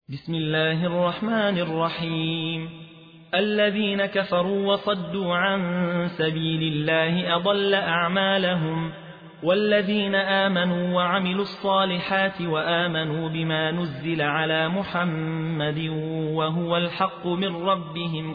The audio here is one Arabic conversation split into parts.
بسم الله الرحمن الرحيم. الذين كفروا وصدوا عن سبيل الله أضل أعمالهم، والذين آمنوا وعملوا الصالحات وآمنوا بما نزل على محمد وهو الحق من ربهم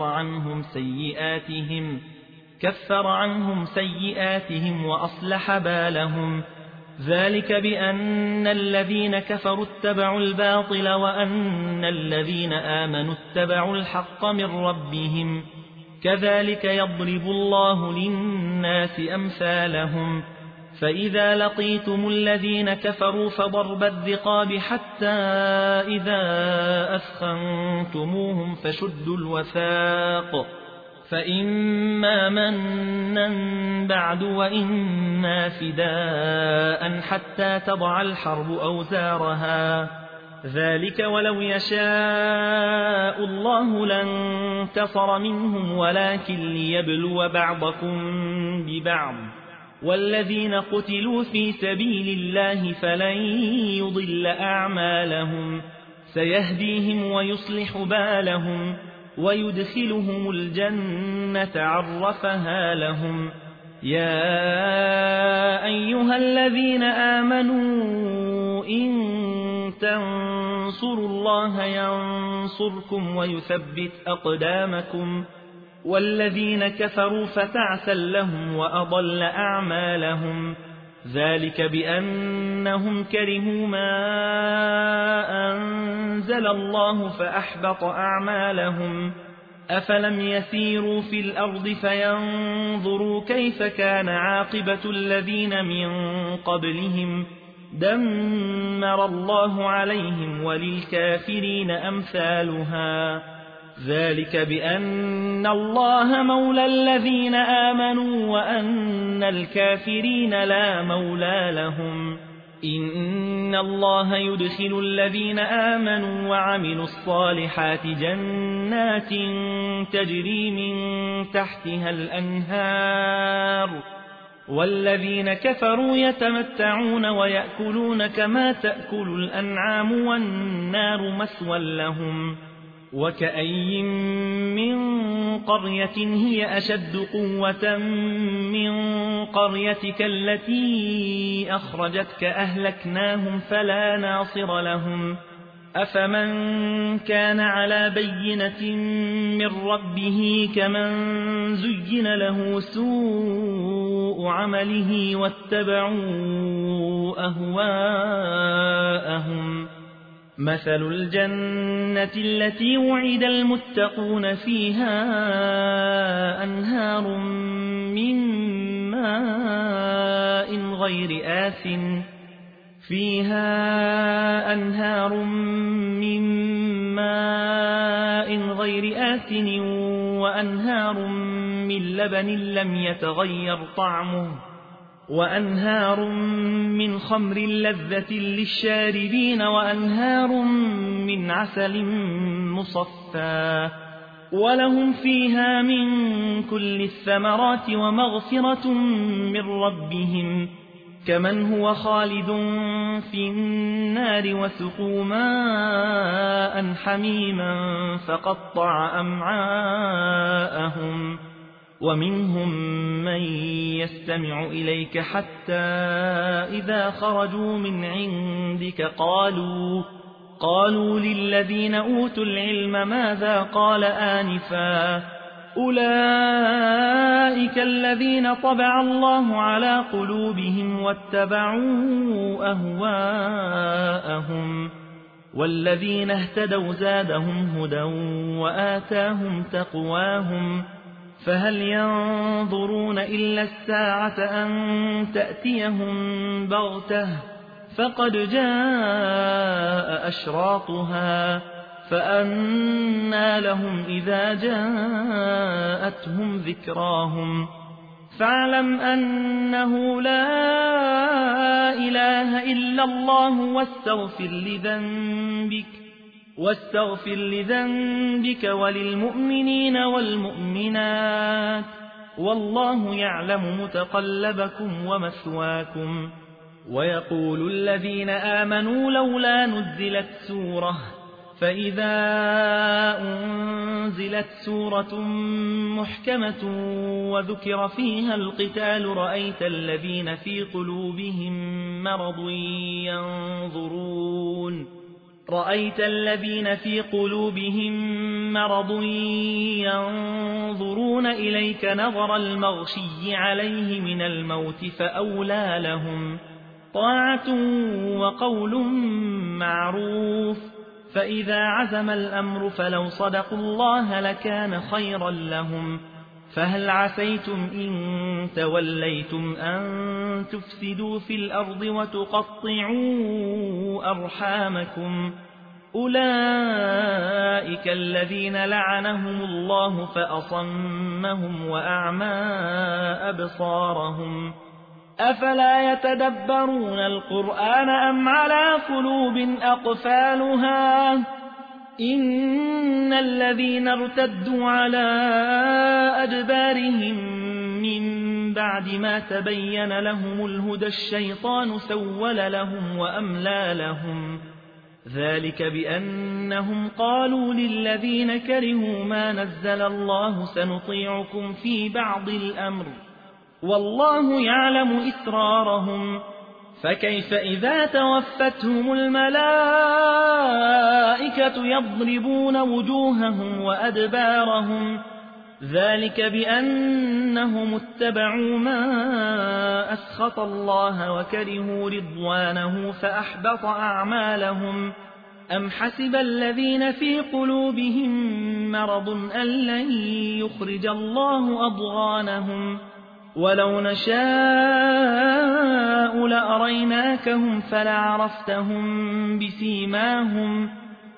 كفر عنهم سيئاتهم وأصلح بالهم. ذلك بأن الذين كفروا اتبعوا الباطل وأن الذين آمنوا اتبعوا الحق من ربهم، كذلك يضرب الله للناس أمثالهم. فإذا لقيتم الذين كفروا فضرب الرقاب حتى إذا أثخنتموهم فشدوا الوثاق، فإما منا بعد وإما فداء حتى تضع الحرب أوزارها. ذلك ولو يشاء الله لانتصر منهم ولكن ليبلو بعضكم ببعض. والذين قتلوا في سبيل الله فلن يضل أعمالهم، سيهديهم ويصلح بالهم ويدخلهم الجنة عرفها لهم. يا أيها الذين آمنوا إن تنصروا الله ينصركم ويثبت أقدامكم، والذين كفروا فتعسا لهم وأضل أعمالهم. ذلك بأنهم كرهوا ما أنزل الله فأحبط أعمالهم. أفلم يسيروا في الأرض فينظروا كيف كان عاقبة الذين من قبلهم، دمر الله عليهم وللكافرين أمثالها. ذلك بأن الله مولى الذين آمنوا وأن الكافرين لا مولى لهم. إن الله يدخل الذين آمنوا وعملوا الصالحات جنات تجري من تحتها الأنهار، والذين كفروا يتمتعون ويأكلون كما تأكل الأنعام والنار مثوى لهم. وكأي من قرية هي أشد قوة من قريتك التي أخرجتك أهلكناهم فلا ناصر لهم. أفمن كان على بينة من ربه كمن زين له سوء عمله واتبعوا أهواءهم. مثل الجنة التي وعد المتقون فيها أنهار من ماء غير آسن وأنهار من لبن لم يتغير طعمه وأنهار من خمر لذة للشاربين وأنهار من عسل مصفى ولهم فيها من كل الثمرات ومغفرة من ربهم كمن هو خالد في النار وسقوا ماء حميما فقطع أمعاءهم. ومنهم من يستمع إليك حتى إذا خرجوا من عندك قالوا للذين أوتوا العلم ماذا قال آنفا أولئك الذين طبع الله على قلوبهم واتبعوا أهواءهم. والذين اهتدوا زادهم هدى وآتاهم تقواهم. فهل ينظرون إلا الساعة أن تأتيهم بغتة فقد جاء أشراطها فأنى لهم إذا جاءتهم ذكراهم. فاعلم أنه لا إله إلا الله واستغفر لذنبك وللمؤمنين والمؤمنات والله يعلم متقلبكم ومثواكم. ويقول الذين آمنوا لولا نزلت سورة فإذا أنزلت سورة محكمة وذكر فيها القتال رأيت الذين في قلوبهم مرض ينظرون إليك نظر المغشي عليه من الموت فأولى لهم طاعة وقول معروف. فإذا عزم الأمر فلو صدقوا الله لكان خيرا لهم. فهل عسيتم إن توليتم أن تفسدوا في الأرض وتقطعوا أرحامكم؟ أولئك الذين لعنهم الله فأصمهم وأعمى أبصارهم. أفلا يتدبرون القرآن أم على قلوب أقفالها؟ إن الذين ارتدوا على أدبارهم من بعد ما تبين لهم الهدى الشيطان سول لهم وأملى لهم. ذلك بأنهم قالوا للذين كرهوا ما نزل الله سنطيعكم في بعض الأمر والله يعلم إسرارهم. فكيف إذا توفتهم الملائكة يضربون وجوههم وأدبارهم؟ ذلك بأنهم اتبعوا ما أسخط الله وكرهوا رضوانه فأحبط أعمالهم. أم حسب الذين في قلوبهم مرض أن لن يخرج الله أضغانهم؟ ولو نشاء لأريناكهم فلعرفتهم بسيماهم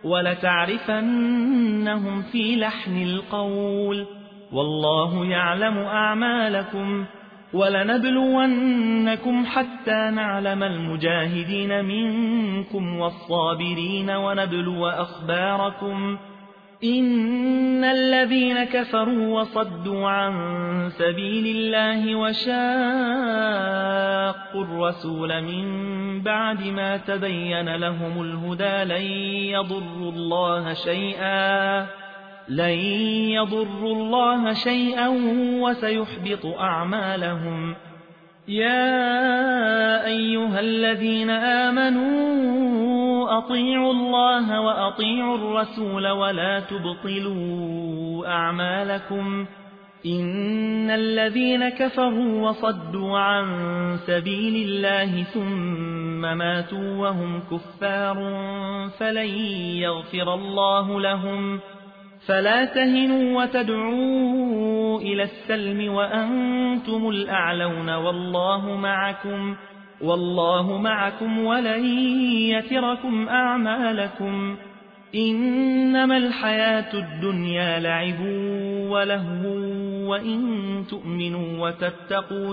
ولتعرفنهم في لحن القول والله يعلم أعمالكم. ولنبلونكم حتى نعلم المجاهدين منكم والصابرين ونبلو أخباركم. إن الذين كفروا وصدوا عن سبيل الله وشاقوا الرسول من بعد ما تبين لهم الهدى لن يضروا الله شيئا وسيحبط أعمالهم. يا أيها الذين آمنوا أطيعوا الله وأطيعوا الرسول ولا تبطلوا أعمالكم. إن الذين كفروا وصدوا عن سبيل الله ثم ماتوا وهم كفار فلن يغفر الله لهم. فلا تهنوا وتدعوا إلى السلم وأنتم الأعلون والله معكم ولن يتركم أعمالكم. إنما الحياة الدنيا لعب ولهو وإن تؤمنوا وتتقوا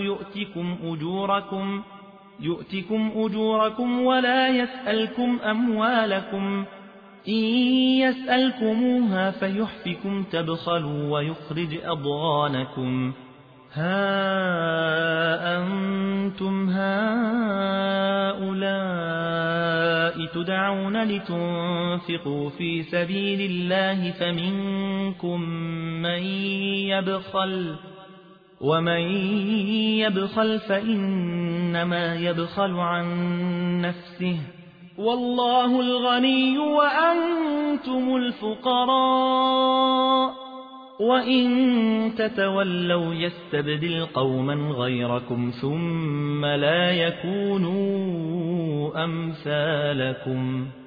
يؤتكم أجوركم ولا يسألكم أموالكم. إن يسألكموها فيحفكم تبخلوا ويخرج أضغانكم. ها أنتم هؤلاء تدعون لتنفقوا في سبيل الله فمنكم من يبخل ومن يبخل فإنما يبخل عن نفسه والله الغني وأنتم الفقراء وإن تتولوا يستبدل قوما غيركم ثم لا يكونوا أمثالكم.